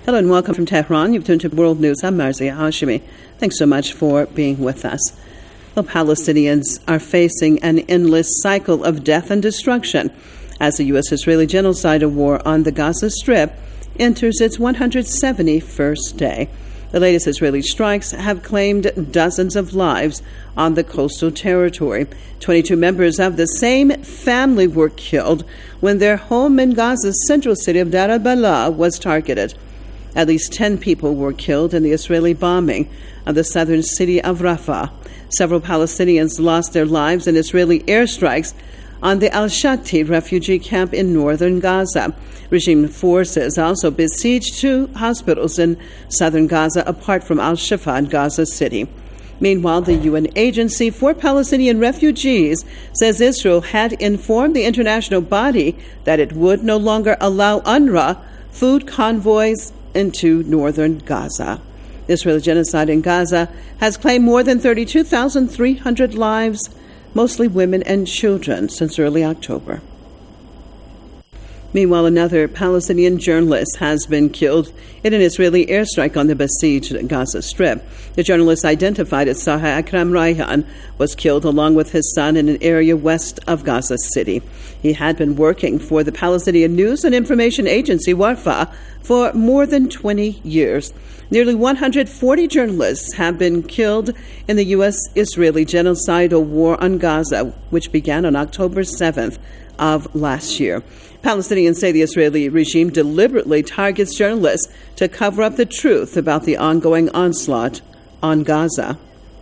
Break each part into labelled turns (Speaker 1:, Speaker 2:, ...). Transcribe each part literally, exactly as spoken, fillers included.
Speaker 1: Hello and welcome from Tehran. You've tuned to World News. I'm Marzia Hashimi. Thanks so much for being with us. The Palestinians are facing an endless cycle of death and destruction as the U S-Israeli genocidal war on the Gaza Strip enters its one hundred seventy-first day. The latest Israeli strikes have claimed dozens of lives on the coastal territory. twenty-two members of the same family were killed when their home in Gaza's central city of Deir al-Balah was targeted. At least ten people were killed in the Israeli bombing of the southern city of Rafah. Several Palestinians lost their lives in Israeli airstrikes on the Al-Shati refugee camp in northern Gaza. Regime forces also besieged two hospitals in southern Gaza apart from Al-Shifa in Gaza City. Meanwhile, the U N Agency for Palestinian Refugees says Israel had informed the international body that it would no longer allow UNRWA food convoys into northern Gaza. Israeli genocide in Gaza has claimed more than thirty-two thousand three hundred lives, mostly women and children, since early October. Meanwhile, another Palestinian journalist has been killed in an Israeli airstrike on the besieged Gaza Strip. The journalist, identified as Saha Akram Rayhan, was killed along with his son in an area west of Gaza City. He had been working for the Palestinian News and Information Agency, Wafa, for more than twenty years. Nearly one hundred forty journalists have been killed in the U S-Israeli genocidal war on Gaza, which began on October seventh of last year. Palestinians say the Israeli regime deliberately targets journalists to cover up the truth about the ongoing onslaught on Gaza.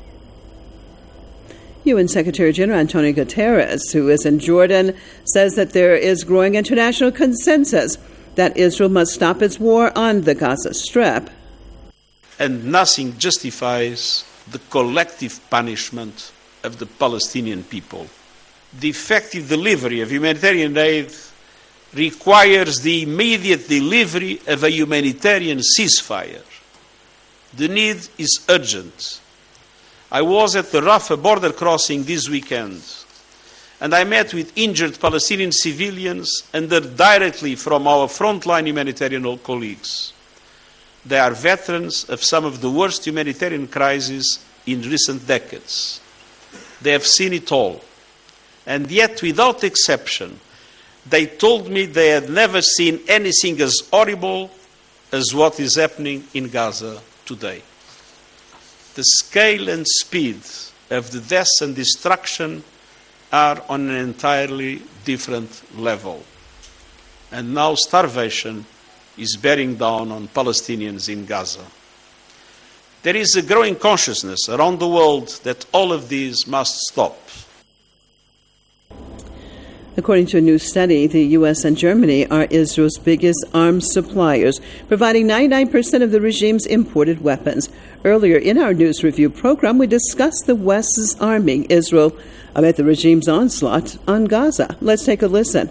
Speaker 1: U N Secretary General Antonio Guterres, who is in Jordan, says that there is growing international consensus that Israel must stop its war on the Gaza Strip.
Speaker 2: And nothing justifies the collective punishment of the Palestinian people. The effective delivery of humanitarian aid requires the immediate delivery of a humanitarian ceasefire. The need is urgent. I was at the Rafah border crossing this weekend, and I met with injured Palestinian civilians and heard directly from our frontline humanitarian colleagues. They are veterans of some of the worst humanitarian crises in recent decades. They have seen it all. And yet, without exception, they told me they had never seen anything as horrible as what is happening in Gaza today. The scale and speed of the deaths and destruction are on an entirely different level. And now starvation is bearing down on Palestinians in Gaza. There is a growing consciousness around the world that all of this must stop.
Speaker 1: According to a new study, the U S and Germany are Israel's biggest arms suppliers, providing ninety-nine percent of the regime's imported weapons. Earlier in our news review program, we discussed the West's arming Israel amid the regime's onslaught on Gaza. Let's take a listen.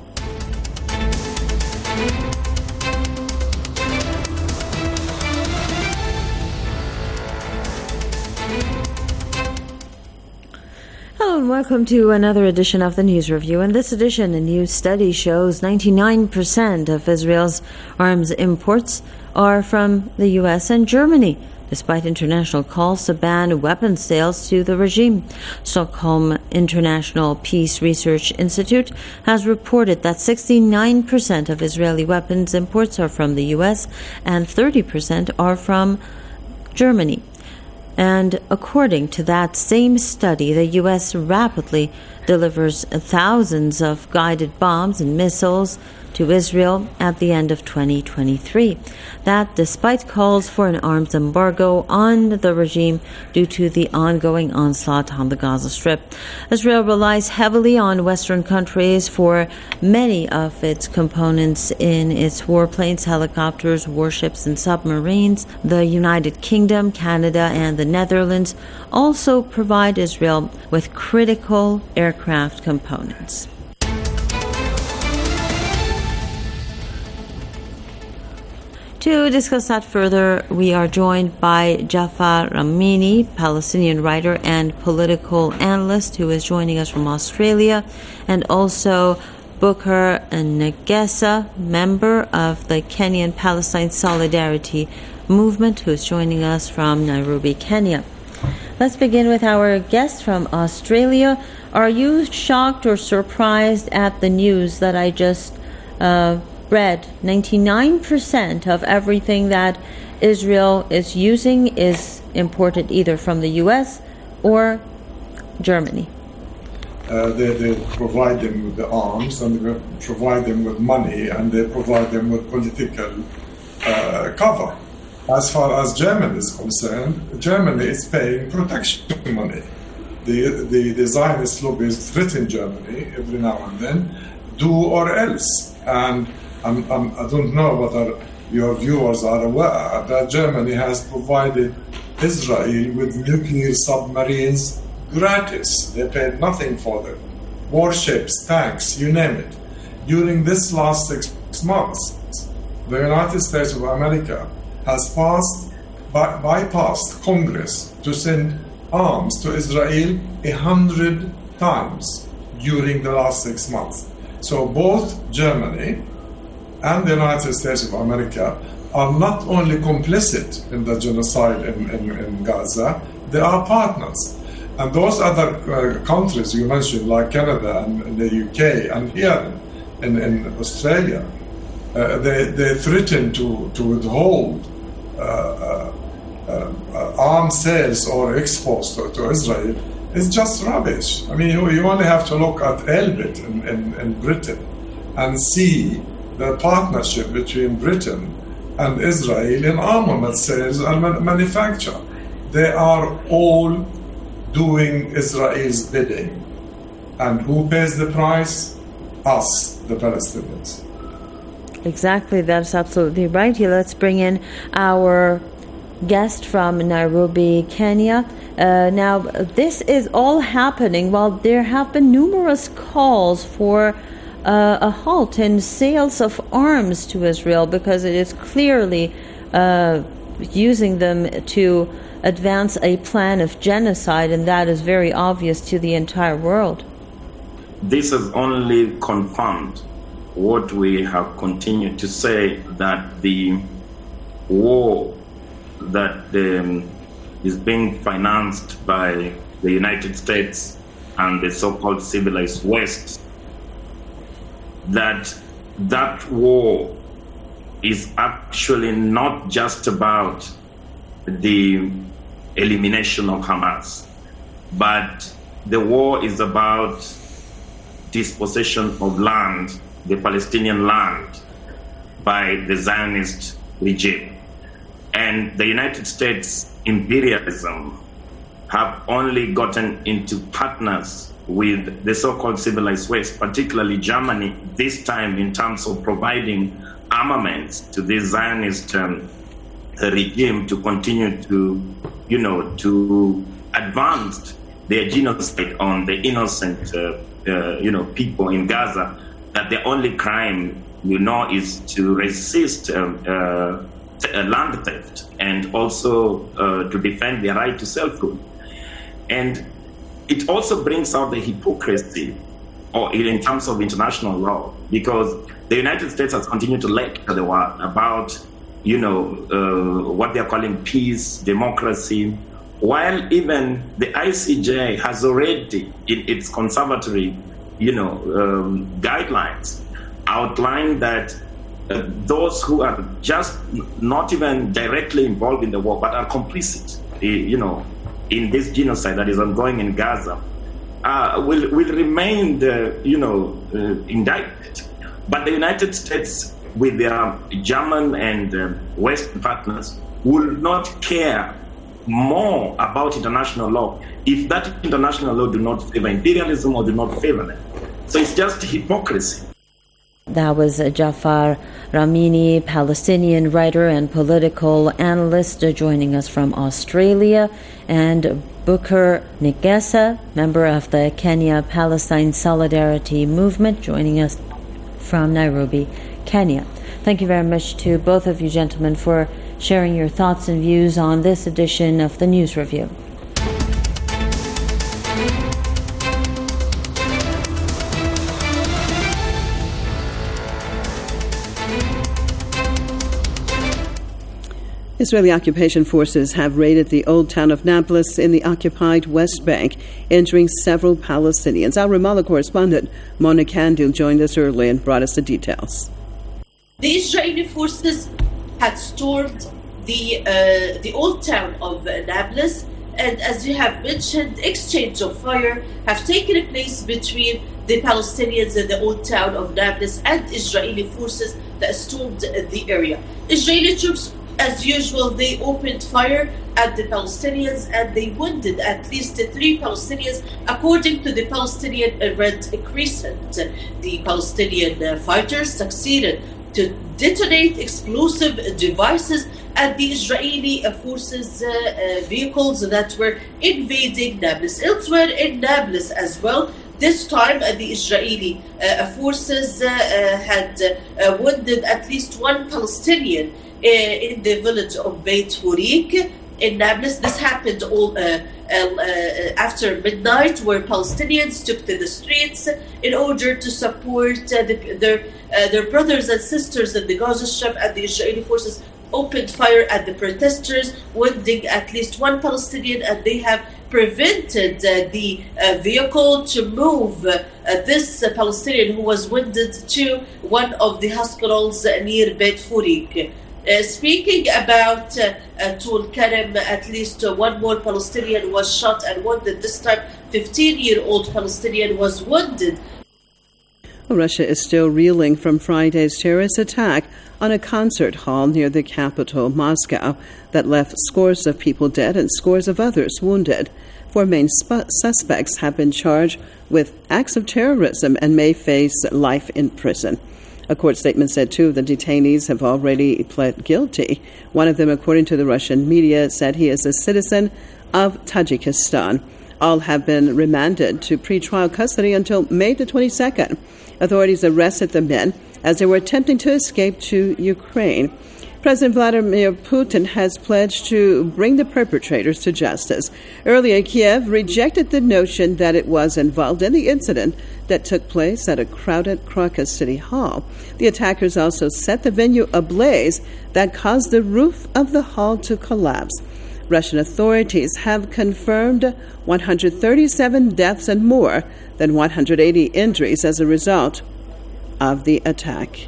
Speaker 3: Hello and welcome to another edition of the News Review. In this edition, a new study shows ninety-nine percent of Israel's arms imports are from the U S and Germany, despite international calls to ban weapons sales to the regime. Stockholm International Peace Research Institute has reported that sixty-nine percent of Israeli weapons imports are from the U S and thirty percent are from Germany. And according to that same study, the U S rapidly delivers thousands of guided bombs and missiles to Israel at the end of twenty twenty-three. That despite calls for an arms embargo on the regime due to the ongoing onslaught on the Gaza Strip. Israel relies heavily on Western countries for many of its components in its warplanes, helicopters, warships, and submarines. The United Kingdom, Canada, and the Netherlands also provide Israel with critical aircraft components. To discuss that further, we are joined by Jafar Amini, Palestinian writer and political analyst, who is joining us from Australia, and also Booker Negesa, member of the Kenyan Palestine Solidarity Movement, who's joining us from Nairobi, Kenya. Let's begin with our guest from Australia. Are you shocked or surprised at the news that I just uh, read? ninety-nine percent of everything that Israel is using is imported either from the U S or Germany.
Speaker 4: Uh, they, they provide them with the arms, and they provide them with money, and they provide them with political uh, cover. As far as Germany is concerned, Germany is paying protection money. The, the, the Zionist lobbies threaten Germany every now and then, do or else. And I'm, I'm, I don't know whether your viewers are aware that Germany has provided Israel with nuclear submarines gratis. They paid nothing for them. Warships, tanks, you name it. During this last six months, the United States of America has passed, by, bypassed Congress to send arms to Israel a hundred times during the last six months. So both Germany and the United States of America are not only complicit in the genocide in, in, in Gaza, they are partners. And those other uh, countries you mentioned, like Canada and, and the U K and here in, in Australia, uh, they, they threaten to, to withhold uh, uh, uh, arms sales or exports to, to Israel. It's just rubbish. I mean, you, you only have to look at Elbit in, in, in Britain and see the partnership between Britain and Israel in armament sales and man- manufacture. They are all doing Israel's bidding. And who pays the price? Us, the Palestinians.
Speaker 3: Exactly, that's absolutely right. Here, let's bring in our guest from Nairobi, Kenya. Uh, now, this is all happening while there have been numerous calls for uh, a halt in sales of arms to Israel because it is clearly uh, using them to advance a plan of genocide, and that is very obvious to the entire world.
Speaker 5: This has only confirmed what we have continued to say, that the war that um, is being financed by the United States and the so-called civilized West, that that war is actually not just about the elimination of Hamas, but the war is about dispossession of land, the Palestinian land, by the Zionist regime. And the United States imperialism have only gotten into partners with the so-called civilized West, particularly Germany, this time in terms of providing armaments to the Zionist um, regime to continue to, you know, to advance their genocide on the innocent, uh, uh, you know, people in Gaza. That the only crime, you know, is to resist um, uh, land theft and also uh, to defend their right to self-rule. And it also brings out the hypocrisy, or in terms of international law, because the United States has continued to lecture the world about, you know, uh, what they are calling peace, democracy, while even the I C J has already, in its conservatory, you know, um, guidelines, outlined that uh, those who are just not even directly involved in the war, but are complicit, uh, you know, in this genocide that is ongoing in Gaza, uh, will will remain, the, you know, uh, indicted. But the United States, with their German and uh, Western partners, will not care more about international law if that international law do not favor imperialism or do not favor them. So it's just hypocrisy.
Speaker 3: That was Jafar Ramini, Palestinian writer and political analyst, uh, joining us from Australia, and Booker Negesa, member of the Kenya Palestine Solidarity Movement, joining us from Nairobi, Kenya. Thank you very much to both of you gentlemen for sharing your thoughts and views on this edition of the News Review.
Speaker 1: Israeli occupation forces have raided the old town of Nablus in the occupied West Bank, injuring several Palestinians. Our Ramallah correspondent Mona Kandil joined us early and brought us the details.
Speaker 6: The Israeli forces had stormed the uh, the old town of Nablus, and as you have mentioned, exchange of fire have taken place between the Palestinians in the old town of Nablus and Israeli forces that stormed the area. Israeli troops, as usual, they opened fire at the Palestinians and they wounded at least three Palestinians, according to the Palestinian Red Crescent. The Palestinian fighters succeeded to detonate explosive devices at the Israeli forces' uh, uh, vehicles that were invading Nablus. Elsewhere in Nablus as well, this time uh, the Israeli uh, forces uh, uh, had uh, wounded at least one Palestinian uh, in the village of Beit Hurik in Nablus. This happened all uh, uh, uh, after midnight, where Palestinians took to the streets in order to support uh, the, their uh, their brothers and sisters in the Gaza Strip, and the Israeli forces opened fire at the protesters, wounding at least one Palestinian, and they have prevented uh, the uh, vehicle to move uh, uh, this uh, Palestinian who was wounded to one of the hospitals uh, near Beit Furik. Uh, speaking about uh, uh, Tul Karam, at least uh, one more Palestinian was shot and wounded. This time, fifteen-year-old Palestinian was wounded.
Speaker 1: Russia is still reeling from Friday's terrorist attack on a concert hall near the capital, Moscow, that left scores of people dead and scores of others wounded. Four main sp- suspects have been charged with acts of terrorism and may face life in prison. A court statement said two of the detainees have already pled guilty. One of them, according to the Russian media, said he is a citizen of Tajikistan. All have been remanded to pretrial custody until May the twenty-second. Authorities arrested the men as they were attempting to escape to Ukraine. President Vladimir Putin has pledged to bring the perpetrators to justice. Earlier, Kiev rejected the notion that it was involved in the incident that took place at a crowded Crocus City Hall. The attackers also set the venue ablaze that caused the roof of the hall to collapse. Russian authorities have confirmed one hundred thirty-seven deaths and more than one hundred eighty injuries as a result of the attack.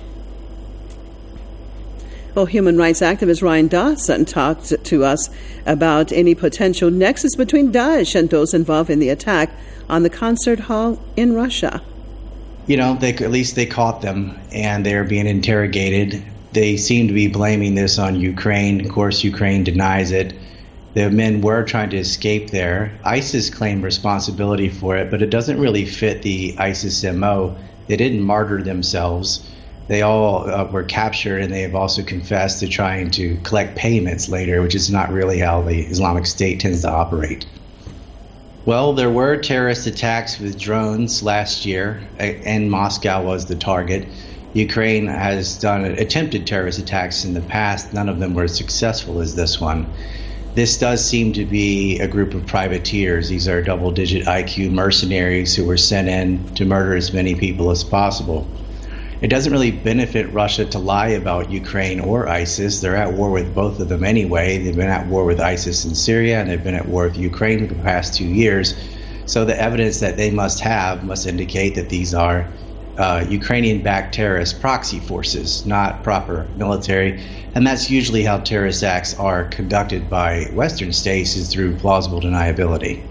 Speaker 1: Well, human rights activist Ryan Dawson talked to us about any potential nexus between Daesh and those involved in the attack on the concert hall in Russia.
Speaker 7: You know, they at least they caught them, and they're being interrogated. They seem to be blaming this on Ukraine. Of course, Ukraine denies it. The men were trying to escape there. ISIS claimed responsibility for it, but it doesn't really fit the ISIS M O. They didn't martyr themselves. They all uh, were captured, and they have also confessed to trying to collect payments later, which is not really how the Islamic State tends to operate. Well, there were terrorist attacks with drones last year, and Moscow was the target. Ukraine has done attempted terrorist attacks in the past. None of them were as successful as this one. This does seem to be a group of privateers. These are double-digit I Q mercenaries who were sent in to murder as many people as possible. It doesn't really benefit Russia to lie about Ukraine or ISIS. They're at war with both of them anyway. They've been at war with ISIS in Syria, and they've been at war with Ukraine for the past two years. So the evidence that they must have must indicate that these are uh, Ukrainian-backed terrorist proxy forces, not proper military. And that's usually how terrorist acts are conducted by Western states, is through plausible deniability.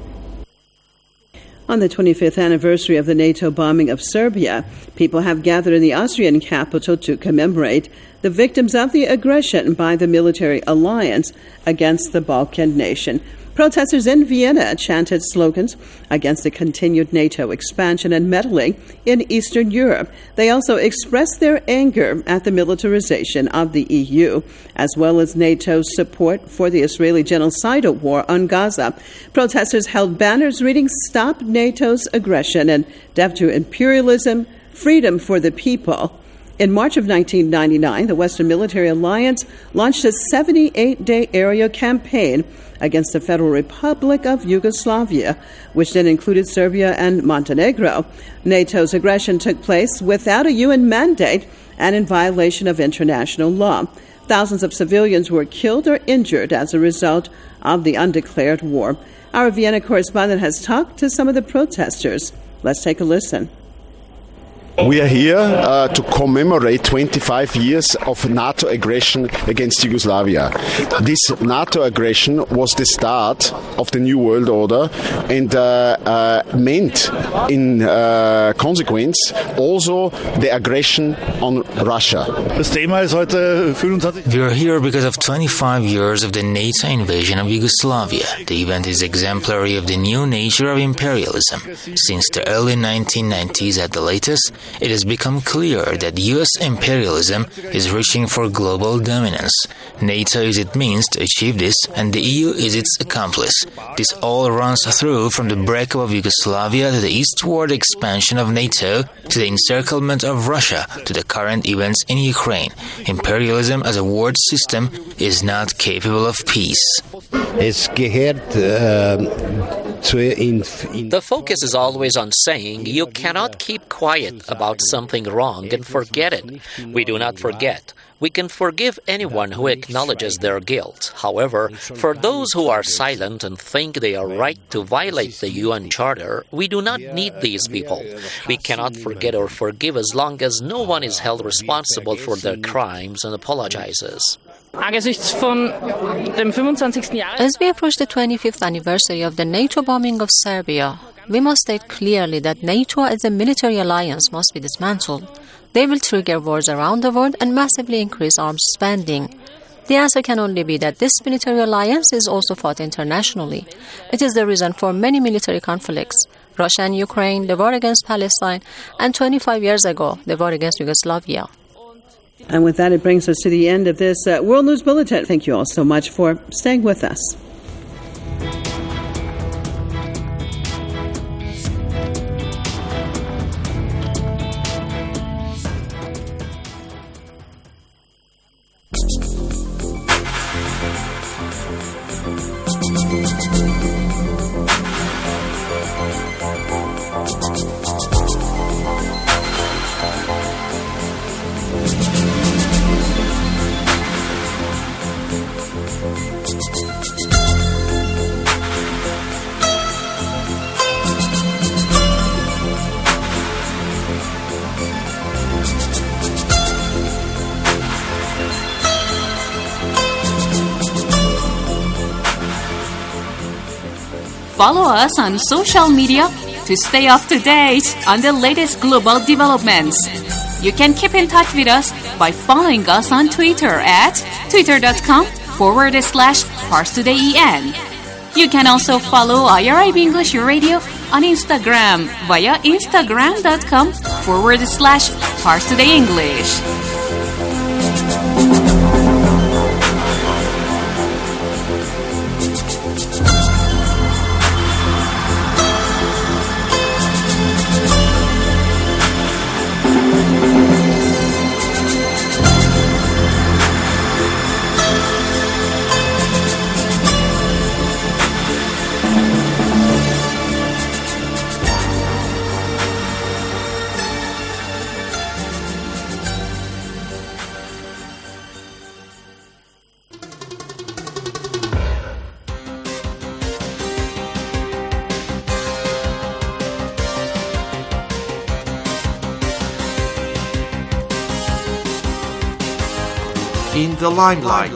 Speaker 1: On the twenty-fifth anniversary of the NATO bombing of Serbia, people have gathered in the Austrian capital to commemorate the victims of the aggression by the military alliance against the Balkan nation. Protesters in Vienna chanted slogans against the continued NATO expansion and meddling in Eastern Europe. They also expressed their anger at the militarization of the E U, as well as NATO's support for the Israeli genocidal war on Gaza. Protesters held banners reading "Stop NATO's aggression" and "Death to imperialism, freedom for the people." In March of nineteen ninety-nine, the Western Military Alliance launched a seventy-eight day area campaign against the Federal Republic of Yugoslavia, which then included Serbia and Montenegro. NATO's aggression took place without a U N mandate and in violation of international law. Thousands of civilians were killed or injured as a result of the undeclared war. Our Vienna correspondent has talked to some of the protesters. Let's take a listen.
Speaker 8: We are here uh, to commemorate twenty-five years of NATO aggression against Yugoslavia. This NATO aggression was the start of the New World Order and uh, uh, meant, in uh, consequence, also the aggression on Russia.
Speaker 9: We are here because of twenty-five years of the NATO invasion of Yugoslavia. The event is exemplary of the new nature of imperialism. Since the early nineteen nineties at the latest, it has become clear that U S imperialism is reaching for global dominance. NATO is its means to achieve this, and the E U is its accomplice. This all runs through from the breakup of Yugoslavia to the eastward expansion of NATO, to the encirclement of Russia, to the current events in Ukraine. Imperialism as a world system is not capable of peace.
Speaker 10: The focus is always on saying you cannot keep quiet about something wrong and forget it. We do not forget. We can forgive anyone who acknowledges their guilt. However, for those who are silent and think they are right to violate the U N Charter, we do not need these people. We cannot forget or forgive as long as no one is held responsible for their crimes and apologizes.
Speaker 11: As we approach the twenty-fifth anniversary of the NATO bombing of Serbia, we must state clearly that NATO as a military alliance must be dismantled. They will trigger wars around the world and massively increase arms spending. The answer can only be that this military alliance is also fought internationally. It is the reason for many military conflicts. Russia and Ukraine, the war against Palestine, and twenty-five years ago, the war against Yugoslavia.
Speaker 1: And with that, it brings us to the end of this uh, World News Bulletin. Thank you all so much for staying with us.
Speaker 12: Follow us on social media to stay up to date on the latest global developments. You can keep in touch with us by following us on Twitter at twitter.com forward slash ParsTodayEN. You can also follow I R I B English Radio on Instagram via instagram.com forward slash ParsTodayEnglish.
Speaker 13: In the limelight.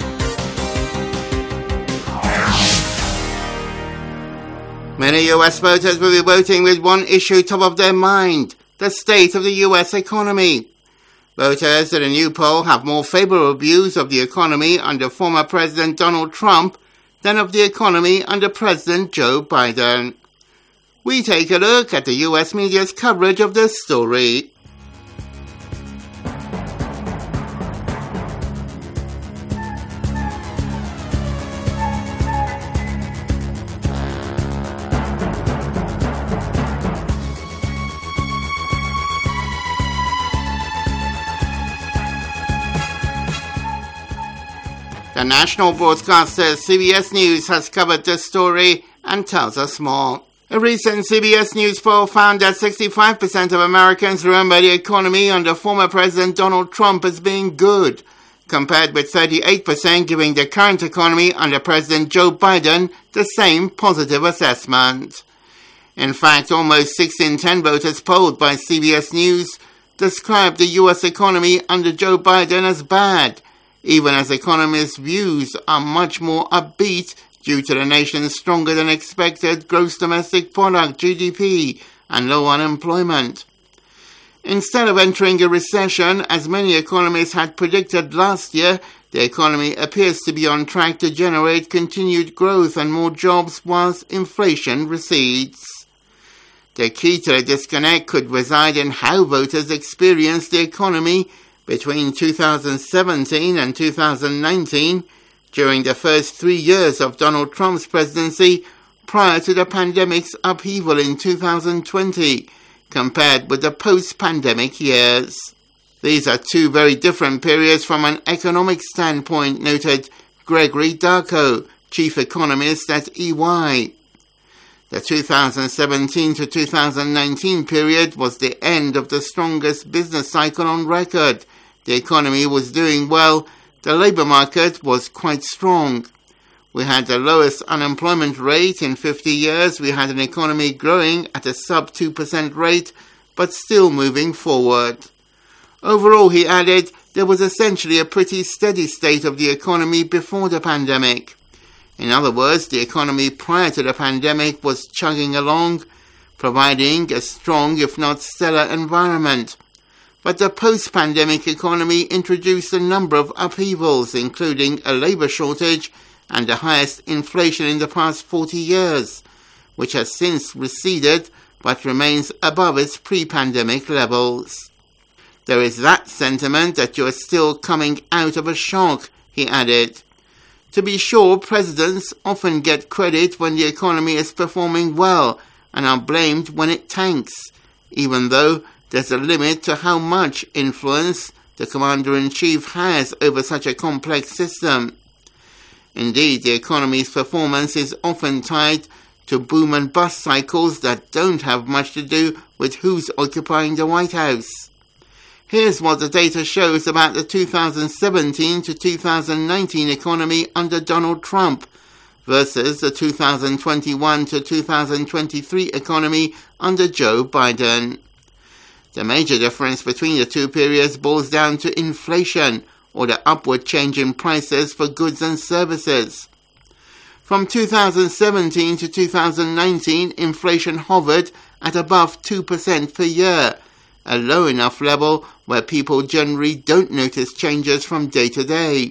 Speaker 14: Many U S voters will be voting with one issue top of their mind, the state of the U S economy. Voters in a new poll have more favorable views of the economy under former President Donald Trump than of the economy under President Joe Biden. We take a look at the U S media's coverage of this story. The national broadcaster C B S News has covered this story and tells us more. A recent C B S News poll found that sixty-five percent of Americans remember the economy under former President Donald Trump as being good, compared with thirty-eight percent giving the current economy under President Joe Biden the same positive assessment. In fact, almost six in ten voters polled by C B S News described the U S economy under Joe Biden as bad, even as economists' views are much more upbeat due to the nation's stronger-than-expected gross domestic product, G D P, and low unemployment. Instead of entering a recession, as many economists had predicted last year, the economy appears to be on track to generate continued growth and more jobs whilst inflation recedes. The key to the disconnect could reside in how voters experienced the economy between two thousand seventeen and two thousand nineteen, during the first three years of Donald Trump's presidency prior to the pandemic's upheaval in two thousand twenty, compared with the post-pandemic years. These are two very different periods from an economic standpoint, noted Gregory Darko, chief economist at E Y. The two thousand seventeen to two thousand nineteen period was the end of the strongest business cycle on record. The economy was doing well. The labour market was quite strong. We had the lowest unemployment rate in fifty years. We had an economy growing at a sub two percent rate, but still moving forward. Overall, he added, there was essentially a pretty steady state of the economy before the pandemic. In other words, the economy prior to the pandemic was chugging along, providing a strong, if not stellar, environment. But the post-pandemic economy introduced a number of upheavals, including a labour shortage and the highest inflation in the past forty years, which has since receded but remains above its pre-pandemic levels. There is that sentiment that you are still coming out of a shock, he added. To be sure, presidents often get credit when the economy is performing well and are blamed when it tanks, even though there's a limit to how much influence the commander-in-chief has over such a complex system. Indeed, the economy's performance is often tied to boom and bust cycles that don't have much to do with who's occupying the White House. Here's what the data shows about the two thousand seventeen to two thousand nineteen economy under Donald Trump versus the two thousand twenty-one to two thousand twenty-three economy under Joe Biden. The major difference between the two periods boils down to inflation, or the upward change in prices for goods and services. From two thousand seventeen to two thousand nineteen, inflation hovered at above two percent per year, a low enough level where people generally don't notice changes from day to day.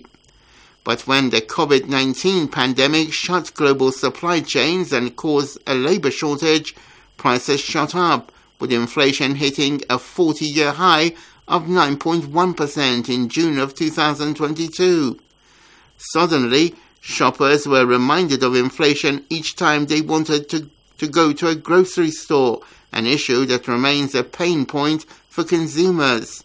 Speaker 14: But when the COVID nineteen pandemic shut global supply chains and caused a labour shortage, prices shot up, with inflation hitting a forty-year high of nine point one percent in June of two thousand twenty-two. Suddenly, shoppers were reminded of inflation each time they wanted to, to go to a grocery store, an issue that remains a pain point for consumers.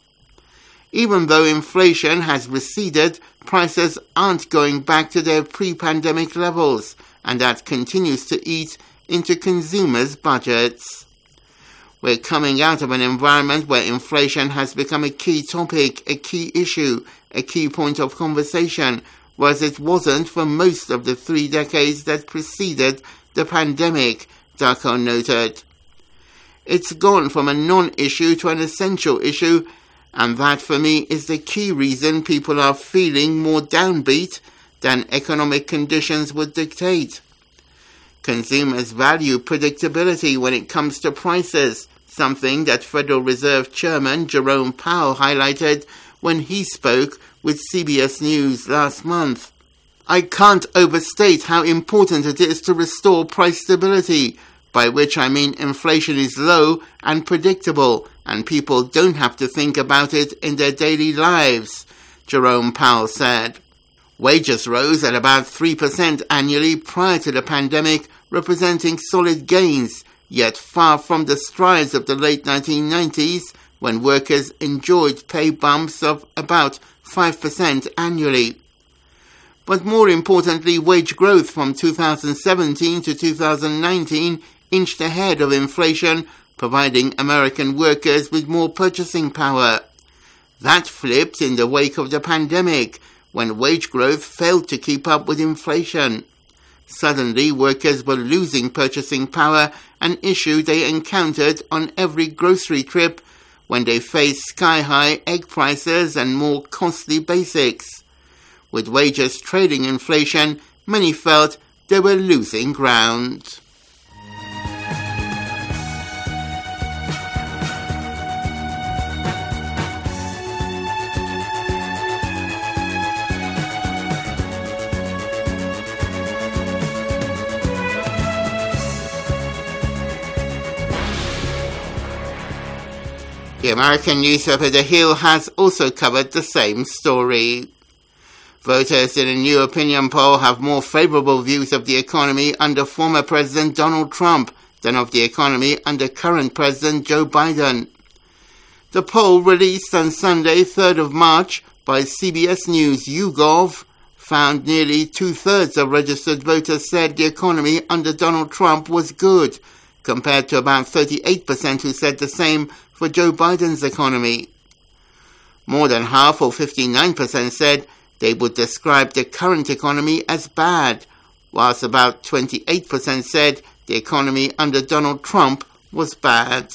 Speaker 14: Even though inflation has receded, prices aren't going back to their pre-pandemic levels, and that continues to eat into consumers' budgets. We're coming out of an environment where inflation has become a key topic, a key issue, a key point of conversation, whereas it wasn't for most of the three decades that preceded the pandemic, Darko noted. It's gone from a non-issue to an essential issue, and that for me is the key reason people are feeling more downbeat than economic conditions would dictate. Consumers value predictability when it comes to prices, something that Federal Reserve Chairman Jerome Powell highlighted when he spoke with C B S News last month. I can't overstate how important it is to restore price stability, by which I mean inflation is low and predictable, and people don't have to think about it in their daily lives, Jerome Powell said. Wages rose at about three percent annually prior to the pandemic, representing solid gains, yet far from the strides of the late nineteen nineties, when workers enjoyed pay bumps of about five percent annually. But more importantly, wage growth from two thousand seventeen to two thousand nineteen inched ahead of inflation, providing American workers with more purchasing power. That flipped in the wake of the pandemic, when wage growth failed to keep up with inflation. Suddenly, workers were losing purchasing power, an issue they encountered on every grocery trip when they faced sky-high egg prices and more costly basics. With wages trailing inflation, many felt they were losing ground. The American newspaper The Hill has also covered the same story. Voters in a new opinion poll have more favorable views of the economy under former President Donald Trump than of the economy under current President Joe Biden. The poll, released on Sunday, third of March, by C B S News YouGov, found nearly two-thirds of registered voters said the economy under Donald Trump was good, compared to about thirty-eight percent who said the same for Joe Biden's economy. More than half, or fifty-nine percent, said they would describe the current economy as bad, whilst about twenty-eight percent said the economy under Donald Trump was bad.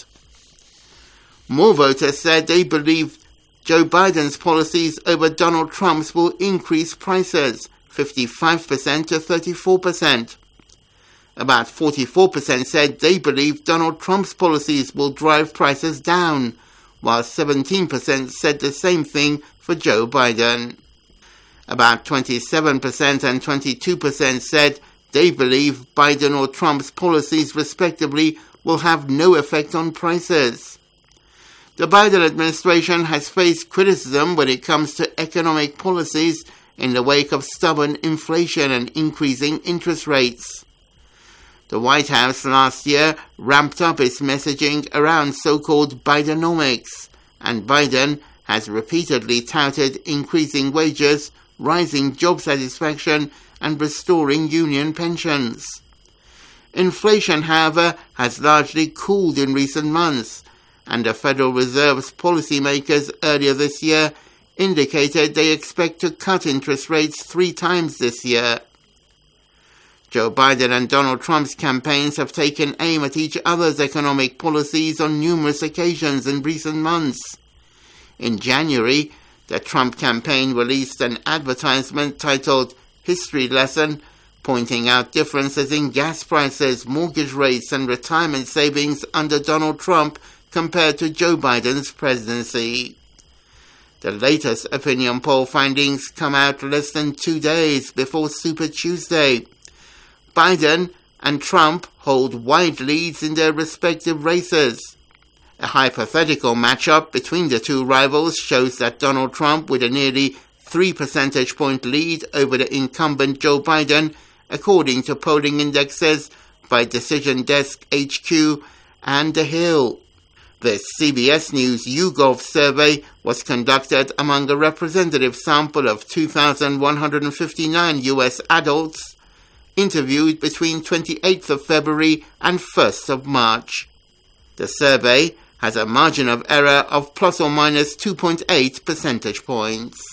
Speaker 14: More voters said they believed Joe Biden's policies over Donald Trump's will increase prices, fifty-five percent to thirty-four percent. About forty-four percent said they believe Donald Trump's policies will drive prices down, while seventeen percent said the same thing for Joe Biden. About twenty-seven percent and twenty-two percent said they believe Biden or Trump's policies, respectively, will have no effect on prices. The Biden administration has faced criticism when it comes to economic policies in the wake of stubborn inflation and increasing interest rates. The White House last year ramped up its messaging around so-called Bidenomics, and Biden has repeatedly touted increasing wages, rising job satisfaction, and restoring union pensions. Inflation, however, has largely cooled in recent months, and the Federal Reserve's policymakers earlier this year indicated they expect to cut interest rates three times this year. Joe Biden and Donald Trump's campaigns have taken aim at each other's economic policies on numerous occasions in recent months. In January, the Trump campaign released an advertisement titled History Lesson, pointing out differences in gas prices, mortgage rates, and retirement savings under Donald Trump compared to Joe Biden's presidency. The latest opinion poll findings come out less than two days before Super Tuesday. Biden and Trump hold wide leads in their respective races. A hypothetical matchup between the two rivals shows that Donald Trump, with a nearly three percentage point lead over the incumbent Joe Biden, according to polling indexes by Decision Desk H Q and The Hill. The C B S News YouGov survey was conducted among a representative sample of two thousand one hundred fifty-nine U S adults interviewed between twenty-eighth of February and first of March. The survey has a margin of error of plus or minus two point eight percentage points.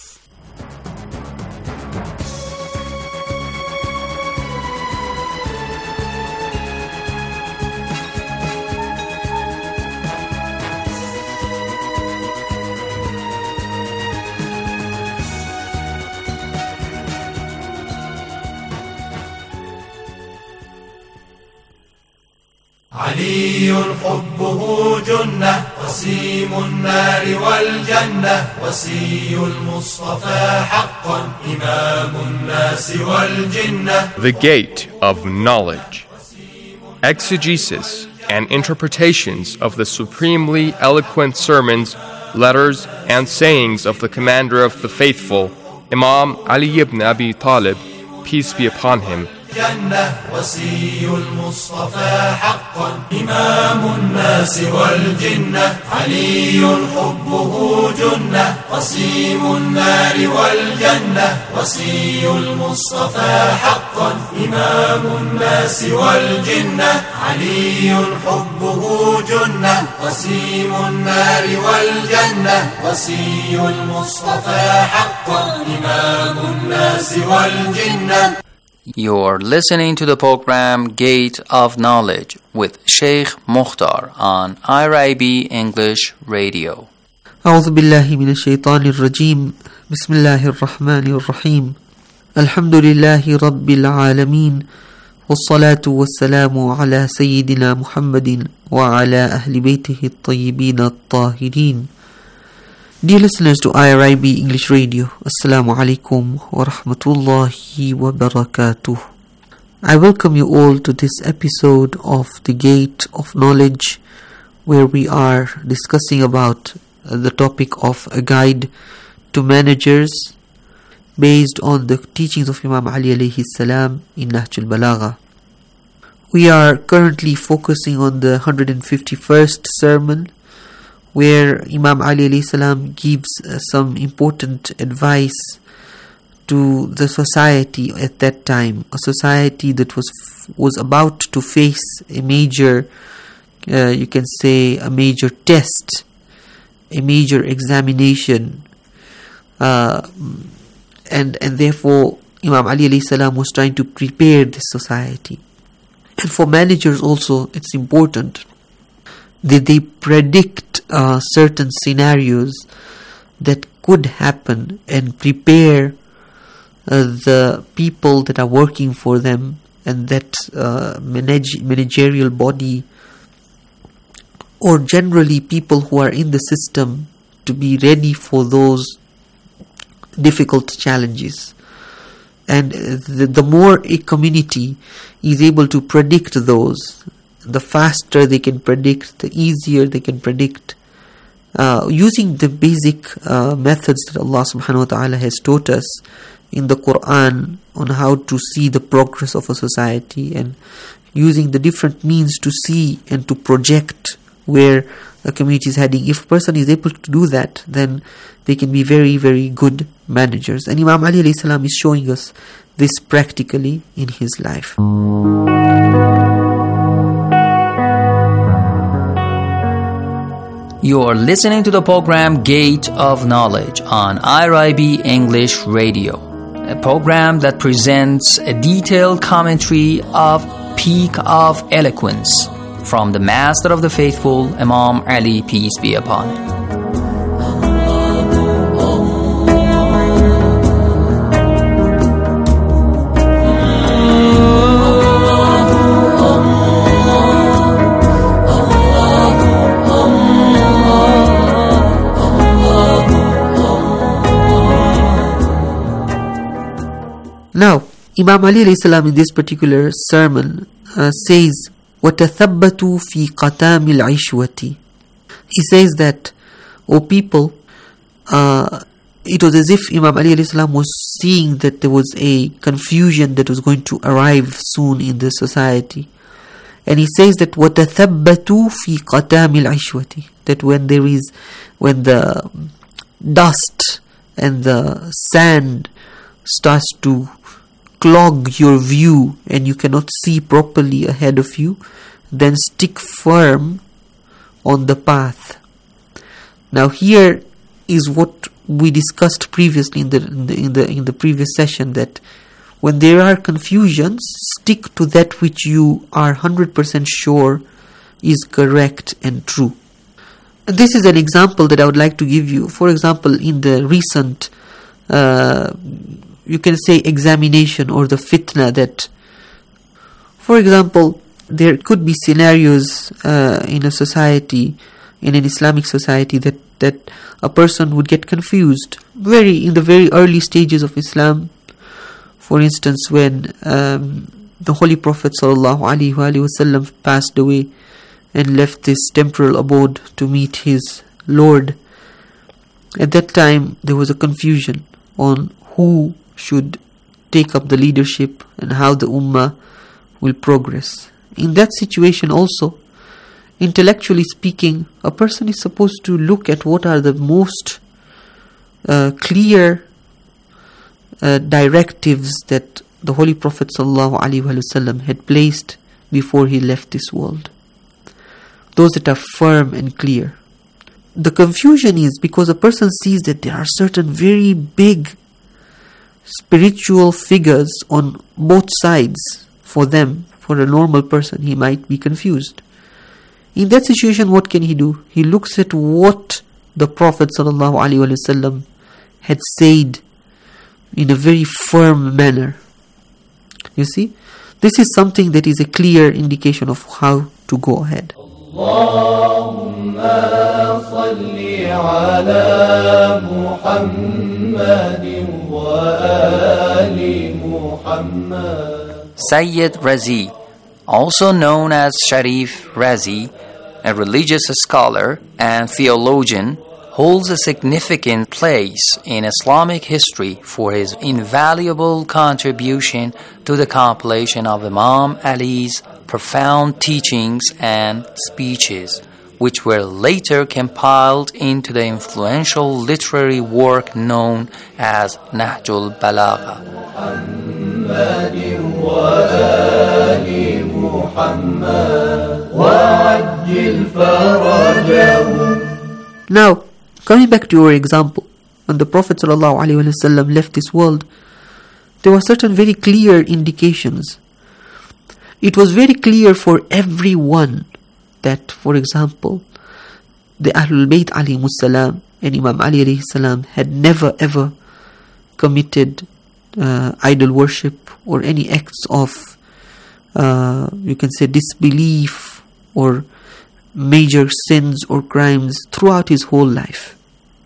Speaker 15: علي حبه جنة وسيم النار والجنة وسي المصطفى حقا إمام الناس والجنة.
Speaker 16: The Gate of Knowledge. Exegesis and interpretations of the supremely eloquent sermons, letters, and sayings of the Commander of the Faithful, Imam Ali ibn Abi Talib, peace be upon him,
Speaker 15: جنة وصي المصطفى حقا إمام الناس والجنة علي حبه جنة قسيم النار والجنة وصي المصطفى حقا إمام الناس والجنة علي حبه جنة قسيم النار والجنة وصي المصطفى حقا إمام الناس والجنة.
Speaker 17: You're listening to the program Gate of Knowledge with Sheikh Mukhtar on I R I B English Radio.
Speaker 18: أعوذ بالله من الشيطان الرجيم. بسم الله الرحمن الرحيم. الحمد لله رب العالمين والصلاة والسلام على سيدنا محمد وعلى أهل بيته الطيبين الطاهرين. Dear listeners to I R I B English Radio, Assalamu alaikum wa rahmatullahi wa barakatuh. I welcome you all to this episode of The Gate of Knowledge, where we are discussing about the topic of a guide to managers based on the teachings of Imam Ali alayhi salam in Nahj al-Balagha. We are currently focusing on the one hundred fifty-first sermon, where Imam Ali alayhi salam gives uh, some important advice to the society at that time, a society that was was about to face a major, uh, you can say, a major test, a major examination, uh, and and therefore Imam Ali alayhi salam was trying to prepare this society. And for managers also, it's important that they predict uh, certain scenarios that could happen and prepare uh, the people that are working for them and that uh, manage- managerial body, or generally people who are in the system, to be ready for those difficult challenges. And the, the more a community is able to predict those, the faster they can predict, the easier they can predict, uh, using the basic uh, methods that Allah subhanahu wa ta'ala has taught us in the Quran on how to see the progress of a society, and using the different means to see and to project where a community is heading. If a person is able to do that, then they can be very, very good managers. And Imam Ali alayhi salam is showing us this practically in his life.
Speaker 17: You are listening to the program Gate of Knowledge on I R I B English Radio, a program that presents a detailed commentary of Peak of Eloquence from the Master of the Faithful, Imam Ali, peace be upon him.
Speaker 18: Now, Imam Ali alayhi salam in this particular sermon uh, says, وَتَثَبَّتُوا فِي قَتَامِ الْعِشْوَةِ. He says that, O people, uh, it was as if Imam Ali alayhi salam was seeing that there was a confusion that was going to arrive soon in the society. And he says that وَتَثَبَّتُوا فِي قَتَامِ الْعِشْوَةِ, that when there is, when the dust and the sand starts to clog your view and you cannot see properly ahead of you, then stick firm on the path. Now here is what we discussed previously in the in the in the, in the previous session, that when there are confusions, stick to that which you are one hundred percent sure is correct and true. And this is an example that I would like to give you. For example, in the recent uh, you can say examination or the fitna, that, for example, there could be scenarios uh, in a society, in an Islamic society, that, that a person would get confused very in the very early stages of Islam. For instance, when um, the Holy Prophet sallallahu alaihi wasallam passed away and left this temporal abode to meet his Lord, at that time there was a confusion on who should take up the leadership and how the ummah will progress. In that situation also, intellectually speaking, a person is supposed to look at what are the most uh, clear uh, directives that the Holy Prophet ﷺ had placed before he left this world. Those that are firm and clear. The confusion is because a person sees that there are certain very big spiritual figures on both sides. For them, for a normal person, he might be confused. In that situation, what can he do? He looks at what the Prophet ﷺ had said in a very firm manner. You see, this is something that is a clear indication of how to go ahead.
Speaker 15: Allahumma salli ala Muhammadin wa ali Muhammad.
Speaker 17: Sayyid Razi, also known as Sharif Razi, a religious scholar and theologian, holds a significant place in Islamic history for his invaluable contribution to the compilation of Imam Ali's profound teachings and speeches, which were later compiled into the influential literary work known as Nahjul Balagha.
Speaker 18: Now, coming back to your example, when the Prophet ﷺ left this world, there were certain very clear indications. It was very clear for everyone that, for example, the Ahlul Bayt alayhimus salam and Imam Ali alayhi salam had never ever committed uh, idol worship or any acts of, uh, you can say, disbelief or major sins or crimes throughout his whole life.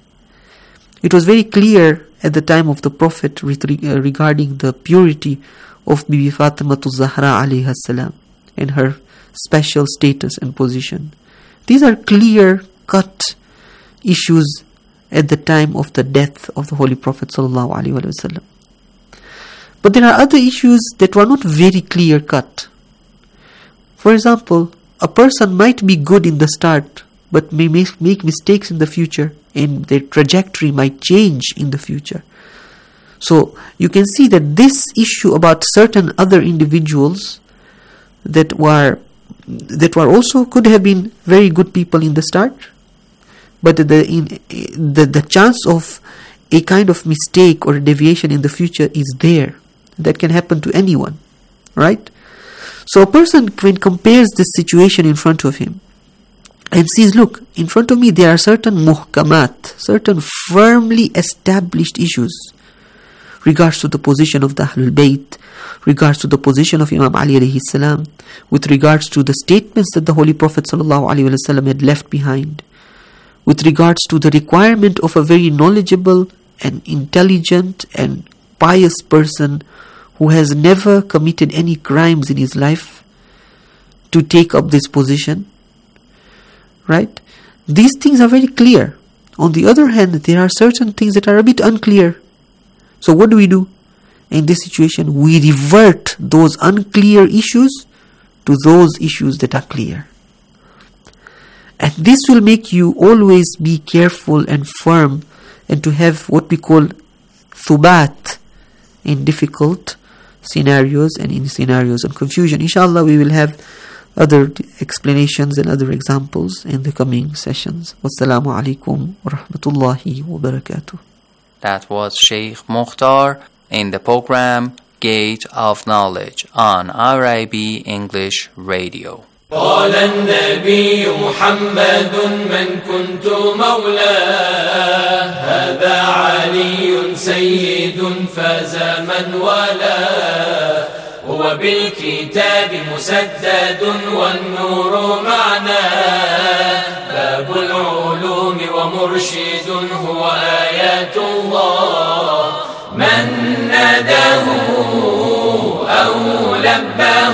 Speaker 18: It was very clear at the time of the Prophet regarding the purity of Bibi Fatimatu Zahra alayha salam and her special status and position. These are clear-cut issues at the time of the death of the Holy Prophet sallallahu alaihi wasallam. But there are other issues that were not very clear-cut. For example, a person might be good in the start, but may make mistakes in the future, and their trajectory might change in the future. So you can see that this issue about certain other individuals that were that were also could have been very good people in the start, but the in, the the chance of a kind of mistake or a deviation in the future is there. That can happen to anyone, right? So a person, when compares this situation in front of him and sees, look, in front of me there are certain muhkamat, certain firmly established issues regards to the position of the Ahlul Bayt, regards to the position of Imam Ali alayhi salam, with regards to the statements that the Holy Prophet sallallahu alaihi wasallam had left behind, with regards to the requirement of a very knowledgeable and intelligent and pious person who has never committed any crimes in his life to take up this position, right? These things are very clear. On the other hand, there are certain things that are a bit unclear. So what do we do? In this situation, we revert those unclear issues to those issues that are clear. And this will make you always be careful and firm and to have what we call thubat in difficult scenarios and in scenarios of confusion. Inshallah, we will have other explanations and other examples in the coming sessions. Wassalamu alaikum wa rahmatullahi wa barakatuh.
Speaker 17: That was Sheikh Mukhtar in the program Gate of Knowledge on R I B English Radio.
Speaker 15: قال النبي محمد من كنت مولاه هذا علي سيد فاز من ولاه هو بالكتاب مسدد والنور معناه باب العلوم ومرشد هو آيات الله من ناداه أو لباه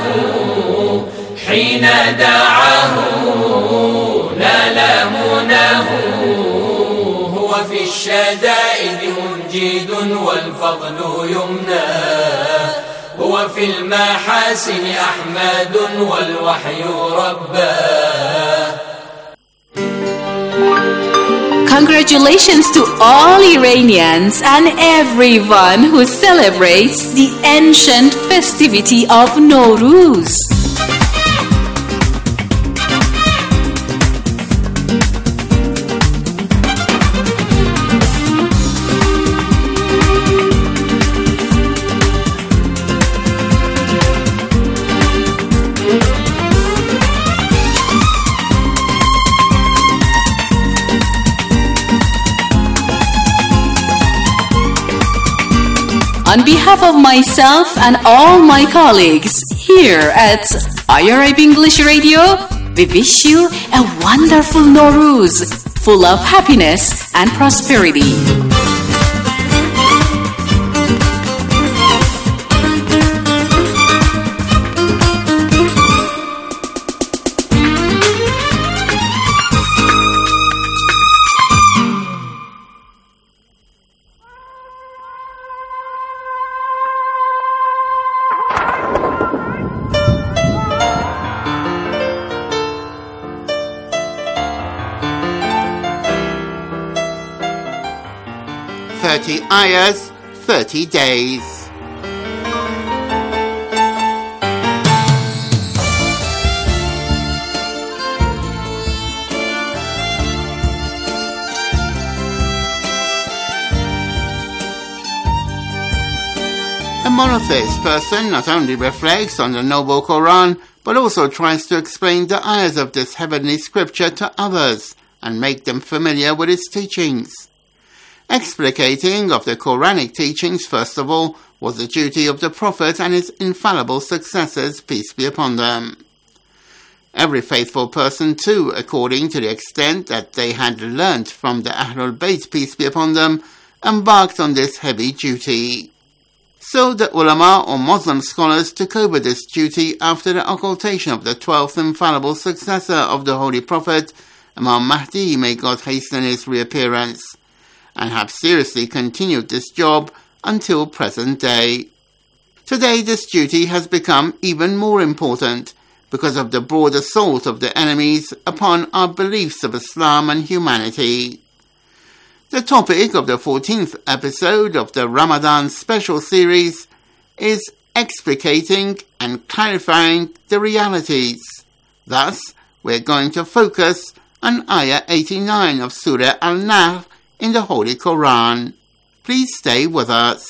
Speaker 15: حين دعاه نال مناه هو في الشدائد منجد والفضل يمناه هو في المحاسن أحمد والوحي رباه.
Speaker 12: Congratulations to all Iranians and everyone who celebrates the ancient festivity of Nowruz. On behalf of myself and all my colleagues here at I R I B English Radio, we wish you a wonderful Nowruz, full of happiness and prosperity.
Speaker 14: thirty ayahs, thirty days. A monotheist person not only reflects on the noble Quran, but also tries to explain the ayahs of this heavenly scripture to others and make them familiar with its teachings. Explicating of the Quranic teachings, first of all, was the duty of the Prophet and his infallible successors, peace be upon them. Every faithful person, too, according to the extent that they had learnt from the Ahlul Bayt, peace be upon them, embarked on this heavy duty. So the ulama or Muslim scholars took over this duty after the occultation of the twelfth infallible successor of the Holy Prophet, Imam Mahdi, may God hasten his reappearance, and have seriously continued this job until present day. Today this duty has become even more important because of the broad assault of the enemies upon our beliefs of Islam and humanity. The topic of the fourteenth episode of the Ramadan special series is explicating and clarifying the realities. Thus, we're going to focus on Ayah eighty-nine of Surah Al-Nahl in the Holy Quran. Please stay with us.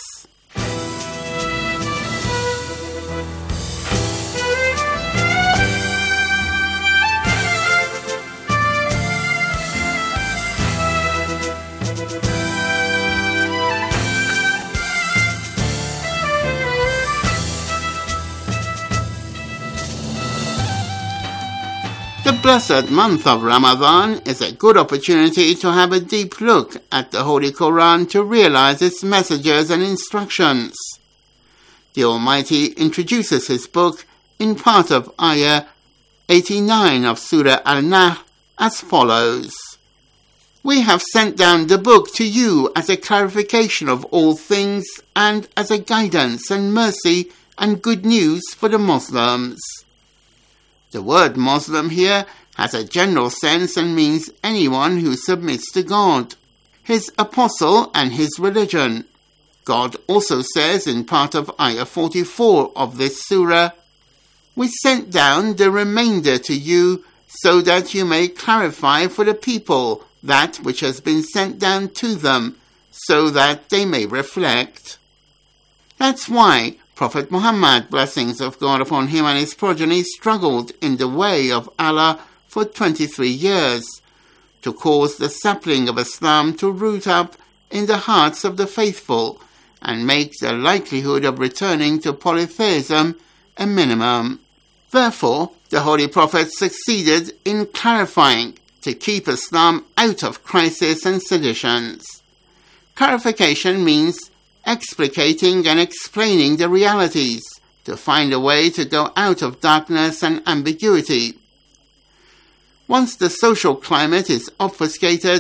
Speaker 14: The blessed month of Ramadan is a good opportunity to have a deep look at the Holy Quran to realize its messages and instructions. The Almighty introduces His book in part of Ayah eighty-nine of Surah Al-Nahl as follows. We have sent down the book to you as a clarification of all things and as a guidance and mercy and good news for the Muslims. The word Muslim here has a general sense and means anyone who submits to God, His apostle and His religion. God also says in part of Ayah forty-four of this surah, we sent down the remainder to you so that you may clarify for the people that which has been sent down to them, so that they may reflect. That's why Prophet Muhammad, blessings of God upon him and his progeny, struggled in the way of Allah for twenty-three years to cause the sapling of Islam to root up in the hearts of the faithful and make the likelihood of returning to polytheism a minimum. Therefore, the Holy Prophet succeeded in clarifying to keep Islam out of crisis and seditions. Clarification means explicating and explaining the realities to find a way to go out of darkness and ambiguity. Once the social climate is obfuscated,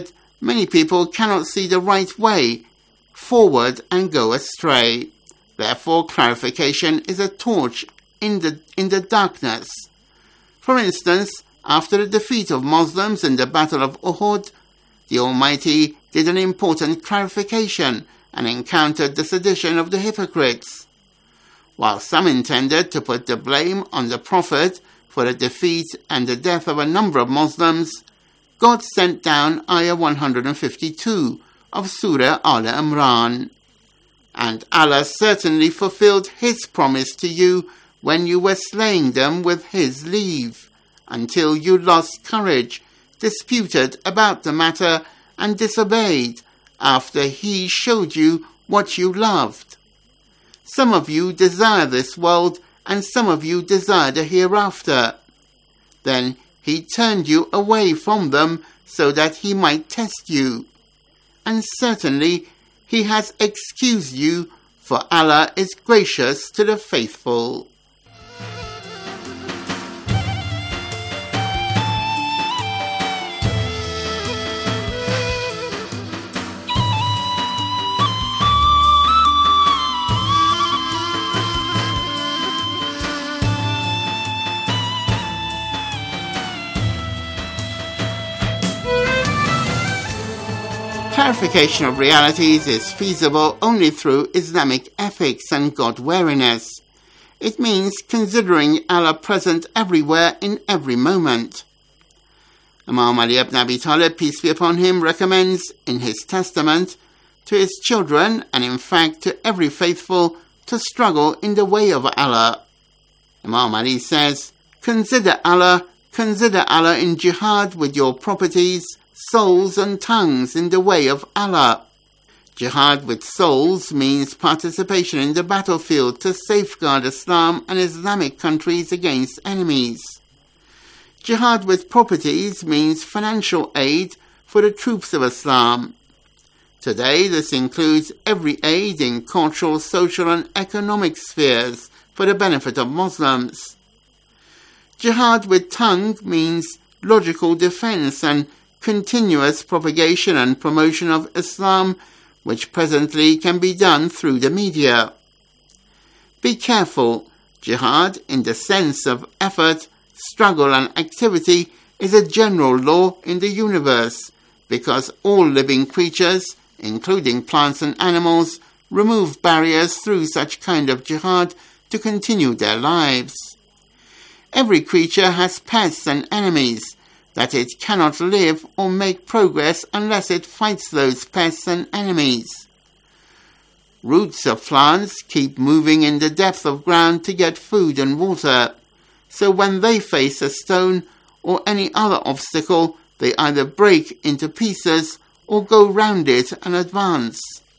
Speaker 14: many people cannot see the right way forward and go astray. Therefore, clarification is a torch in the, in the darkness. For instance, after the defeat of Muslims in the Battle of Uhud, the Almighty did an important clarification and encountered the sedition of the hypocrites. While some intended to put the blame on the Prophet for the defeat and the death of a number of Muslims, God sent down Ayah one hundred fifty-two of Surah Al-Imran. And Allah certainly fulfilled His promise to you when you were slaying them with His leave, until you lost courage, disputed about the matter, and disobeyed after He showed you what you loved. Some of you desire this world, and some of you desire the hereafter. Then He turned you away from them so that He might test you. And certainly He has excused you, for Allah is gracious to the faithful. Clarification of realities is feasible only through Islamic ethics and God-wariness. It means considering Allah present everywhere in every moment. Imam Ali ibn Abi Talib, peace be upon him, recommends in his testament to his children, and in fact to every faithful, to struggle in the way of Allah. Imam Ali says, Consider Allah, consider Allah in jihad with your properties, souls and tongues in the way of Allah. Jihad with souls means participation in the battlefield to safeguard Islam and Islamic countries against enemies. Jihad with properties means financial aid for the troops of Islam. Today, this includes every aid in cultural, social and economic spheres for the benefit of Muslims. Jihad with tongue means logical defense and continuous propagation and promotion of Islam, which presently can be done through the media. Be careful. Jihad, in the sense of effort, struggle and activity, is a general law in the universe, because all living creatures, including plants and animals, remove barriers through such kind of jihad to continue their lives. Every creature has pests and enemies, that it cannot live or make progress unless it fights those pests and enemies. Roots of plants keep moving in the depth of ground to get food and water, so when they face a stone or any other obstacle, they either break into pieces or go round it and advance.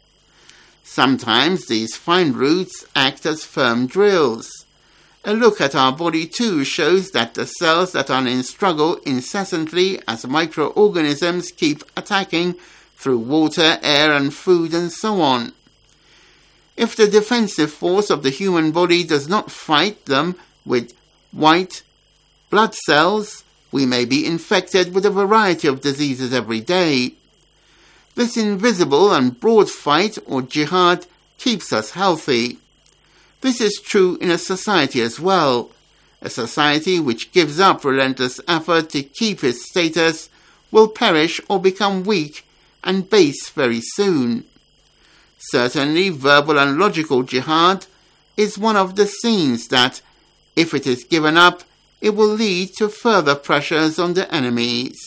Speaker 14: Sometimes these fine roots act as firm drills. A look at our body too shows that the cells that are in struggle incessantly as microorganisms keep attacking through water, air and food and so on. If the defensive force of the human body does not fight them with white blood cells, we may be infected with a variety of diseases every day. This invisible and broad fight or jihad keeps us healthy. This is true in a society as well. A society which gives up relentless effort to keep its status will perish or become weak and base very soon. Certainly, verbal and logical jihad is one of the scenes that, if it is given up, it will lead to further pressures on the enemies.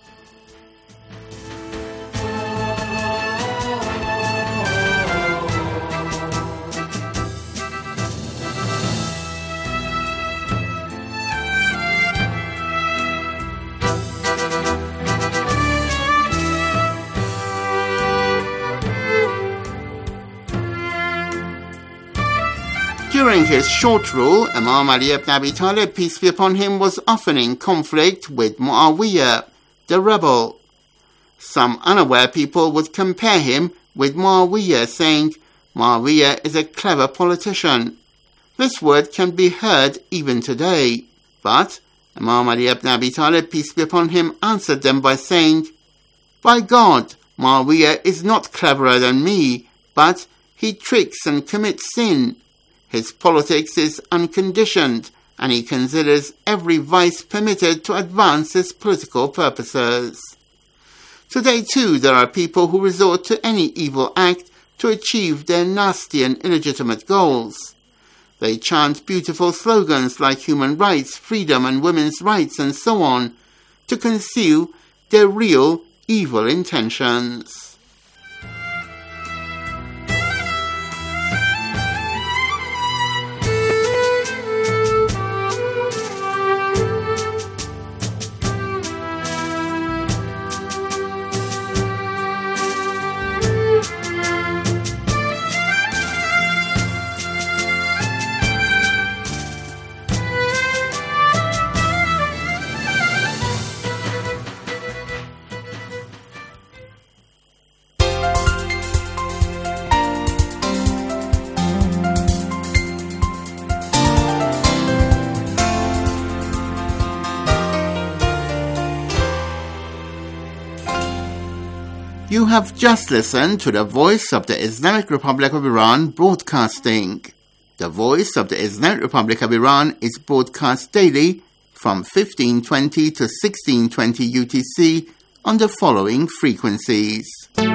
Speaker 14: During his short rule, Imam Ali ibn Abi Talib, peace be upon him, was often in conflict with Muawiyah, the rebel. Some unaware people would compare him with Muawiyah, saying, Muawiyah is a clever politician. This word can be heard even today. But Imam Ali ibn Abi Talib, peace be upon him, answered them by saying, By God, Muawiyah is not cleverer than me, but he tricks and commits sin. His politics is unconditioned, and he considers every vice permitted to advance his political purposes. Today, too, there are people who resort to any evil act to achieve their nasty and illegitimate goals. They chant beautiful slogans like human rights, freedom, and women's rights, and so on, to conceal their real evil intentions. You have just listened to the Voice of the Islamic Republic of Iran broadcasting. The Voice of the Islamic Republic of Iran is broadcast daily from fifteen twenty to sixteen twenty U T C on the following frequencies.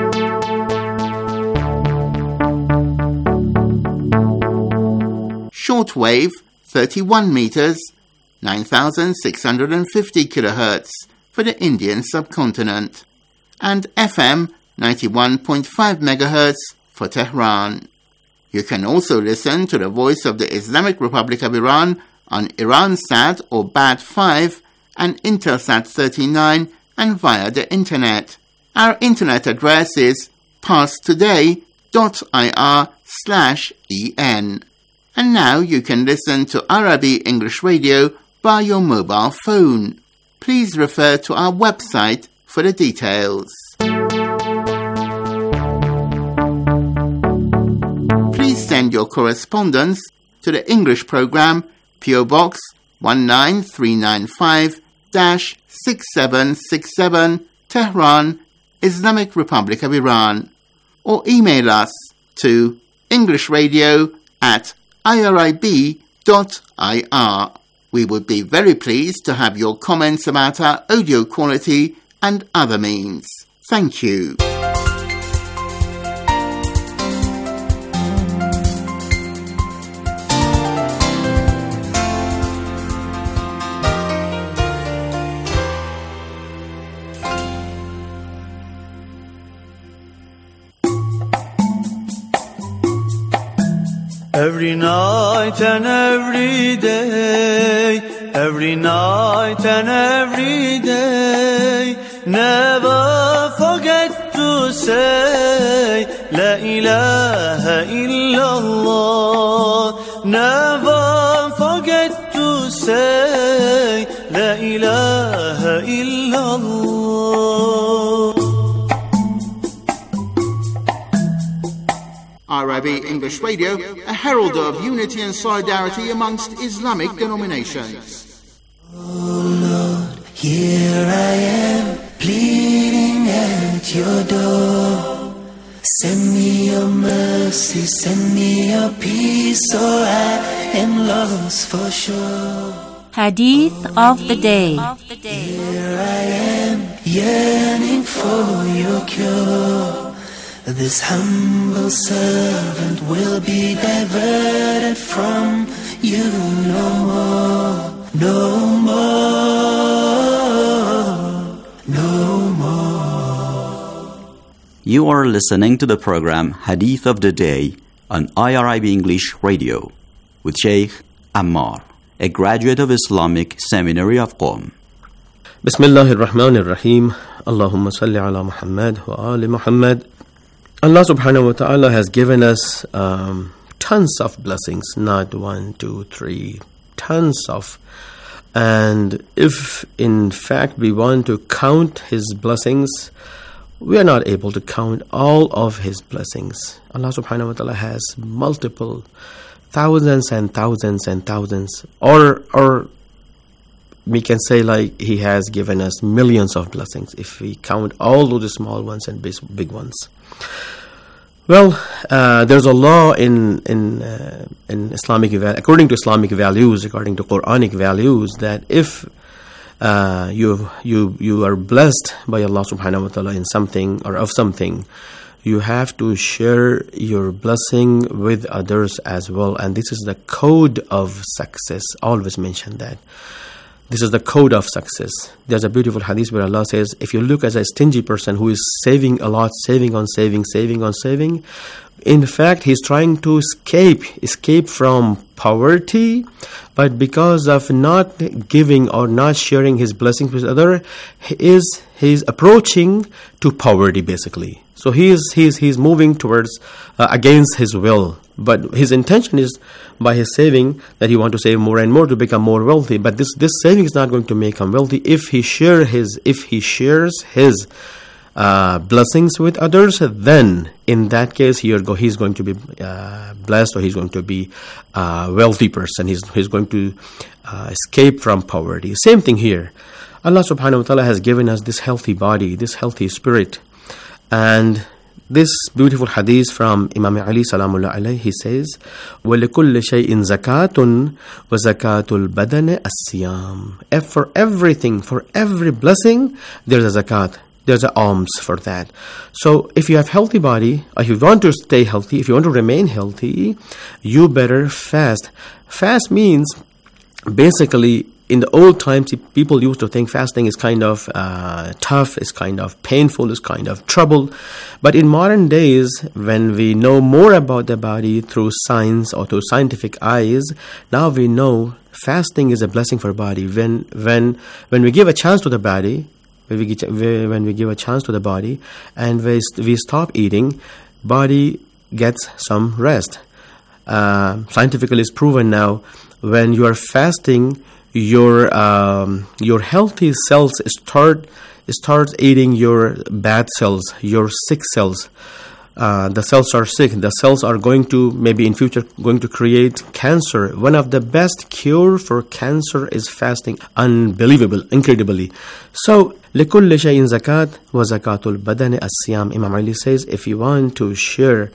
Speaker 14: Shortwave thirty-one meters, nine thousand six hundred fifty kilohertz for the Indian subcontinent, and F M ninety-one point five megahertz for Tehran. You can also listen to the Voice of the Islamic Republic of Iran on Iransat or B A T five and Intelsat thirty-nine and via the Internet. Our Internet address is parstoday dot I R slash E N. And now you can listen to Arabi English Radio by your mobile phone. Please refer to our website for the details. Please send your correspondence to the English program, P O Box one nine three nine five, six seven six seven, Tehran, Islamic Republic of Iran, or email us to englishradio at irib dot I R. We would be very pleased to have your comments about our audio quality and other means. Thank you.
Speaker 19: Every night and every day, every night and every day, never forget to say La ilaha illallah. Never forget to say La ilaha illallah.
Speaker 14: Arabi English Radio, a herald of unity and solidarity amongst Islamic denominations.
Speaker 20: Oh Lord, here I am, pleading at your door. Send me your mercy, send me your peace, or I am lost for sure.
Speaker 12: Hadith of the day.
Speaker 20: Here I am, yearning for your cure. This humble servant will be diverted from you no more, no more, no more.
Speaker 21: You are listening to the program Hadith of the Day on I R I B English Radio with Sheikh Ammar, a graduate of Islamic Seminary of Qom.
Speaker 22: Bismillah ar-Rahman ar-Rahim. Allahumma salli ala Muhammad wa ali Muhammad. Allah subhanahu wa ta'ala has given us um, tons of blessings, not one, two, three, tons of. And if in fact we want to count His blessings, we are not able to count all of His blessings. Allah subhanahu wa ta'ala has multiple thousands and thousands and thousands, or or we can say like He has given us millions of blessings if we count all of the small ones and big, big ones. Well, uh, there's a law in in uh, in Islamic, according to Islamic values, according to Quranic values, that if uh, you you you are blessed by Allah Subhanahu wa Taala in something or of something, you have to share your blessing with others as well, and this is the code of success. Always mention that. This is the code of success. There's a beautiful hadith where Allah says, if you look as a stingy person who is saving a lot, saving on saving, saving on saving, in fact, he's trying to escape, escape from poverty, but because of not giving or not sharing his blessings with others, he is he's approaching to poverty basically. So he is he's he's moving towards uh, against his will. But his intention is by his saving that he want to save more and more to become more wealthy. But this, this saving is not going to make him wealthy. If he share his if he shares his uh, blessings with others, then in that case he go, he's going to be uh, blessed, or he's going to be a wealthy person. He's he's going to uh, escape from poverty. Same thing here. Allah Subhanahu wa Taala has given us this healthy body, this healthy spirit, and this beautiful hadith from Imam Ali salamullah alayhi, he says, وَلِكُلِّ شَيْءٍ زَكَاةٌ وَزَكَاةُ الْبَدَنِ السِّيَامِ. For everything, for every blessing, there's a zakat. There's an alms for that. So if you have healthy body, or if you want to stay healthy, if you want to remain healthy, you better fast. Fast means basically, in the old times, people used to think fasting is kind of uh, tough, is kind of painful, is kind of trouble. But in modern days, when we know more about the body through science or through scientific eyes, now we know fasting is a blessing for body. When when when we give a chance to the body, when we get, when we give a chance to the body, and we we stop eating, body gets some rest. Uh, scientifically, it's proven now when you are fasting, your um, your healthy cells start start eating your bad cells, your sick cells. Uh, the cells are sick. The cells are going to maybe in future going to create cancer. One of the best cure for cancer is fasting. Unbelievable, incredibly. So لكل شيء زكاة وزكاة البدن الصيام. Imam Ali says, if you want to share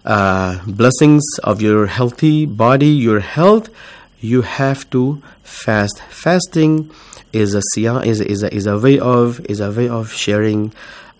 Speaker 22: uh, blessings of your healthy body, your health, you have to fast. Fasting is a siyam, is is a, is a way of is a way of sharing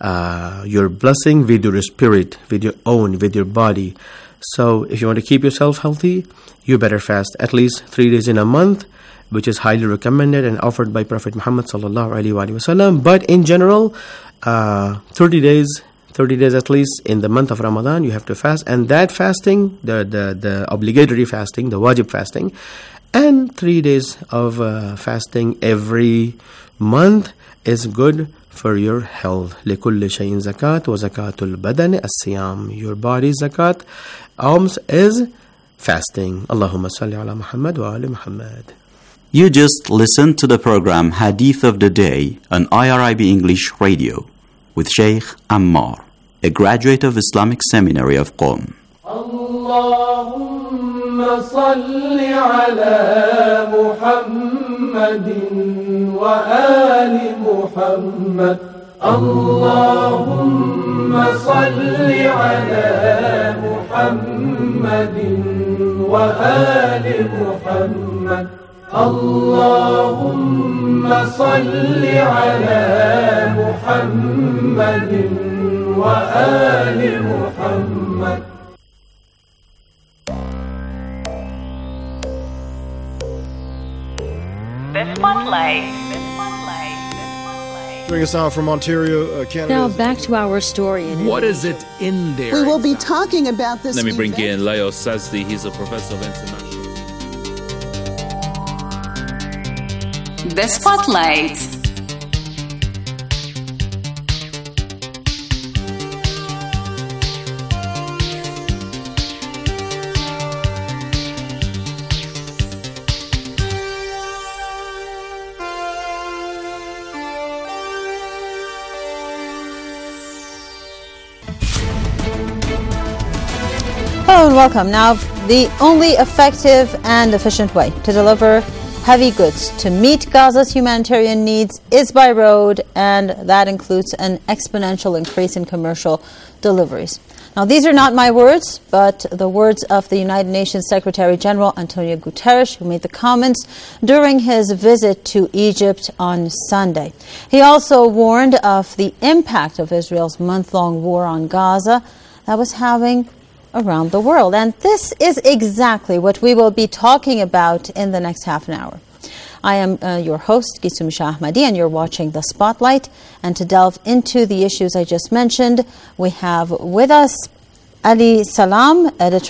Speaker 22: uh, your blessing with your spirit, with your own, with your body. So, if you want to keep yourself healthy, you better fast at least three days in a month, which is highly recommended and offered by Prophet Muhammad sallallahu alaihi wasallam. But in general, uh, thirty days. thirty days at least in the month of Ramadan, you have to fast. And that fasting, the, the, the obligatory fasting, the wajib fasting, and three days of uh, fasting every month is good for your health. لِكُلِّ شَيْءٍ زَكَاةٌ وَزَكَاةُ الْبَدَنِ الصِّيَامِ. Your body's zakat, alms is fasting. Allahumma salli ala Muhammad wa ali Muhammad.
Speaker 21: You just listened to the program Hadith of the Day on I R I B English Radio with Sheikh Ammar, a graduate of Islamic Seminary of Qom.
Speaker 15: Allahumma salli ala Muhammadin wa ali Muhammad. Allahumma salli ala Muhammadin wa ali Muhammad. Allahumma salli ala Muhammadin wa ali Muhammad.
Speaker 2: The Spotlight.
Speaker 4: Bring us out from Ontario, uh, Canada.
Speaker 23: Now back to our story. In
Speaker 24: what is it in there?
Speaker 25: We will be talking about this.
Speaker 24: Let me bring
Speaker 25: event.
Speaker 24: in Leo Sazdi. He's a professor of international.
Speaker 2: The Spotlight.
Speaker 26: Hello and welcome. Now, the only effective and efficient way to deliver
Speaker 3: heavy goods to meet Gaza's humanitarian needs is by road, and that includes an exponential increase in commercial deliveries. Now, these are not my words, but the words of the United Nations Secretary General Antonio Guterres, who made the comments during his visit to Egypt on Sunday. He also warned of the impact of Israel's month-long war on Gaza that was having around the world. And this is exactly what we will be talking about in the next half an hour. I am uh, your host, Gisum Shah Ahmadi, and you're watching The Spotlight. And to delve into the issues I just mentioned, we have with us Ali Salam, editor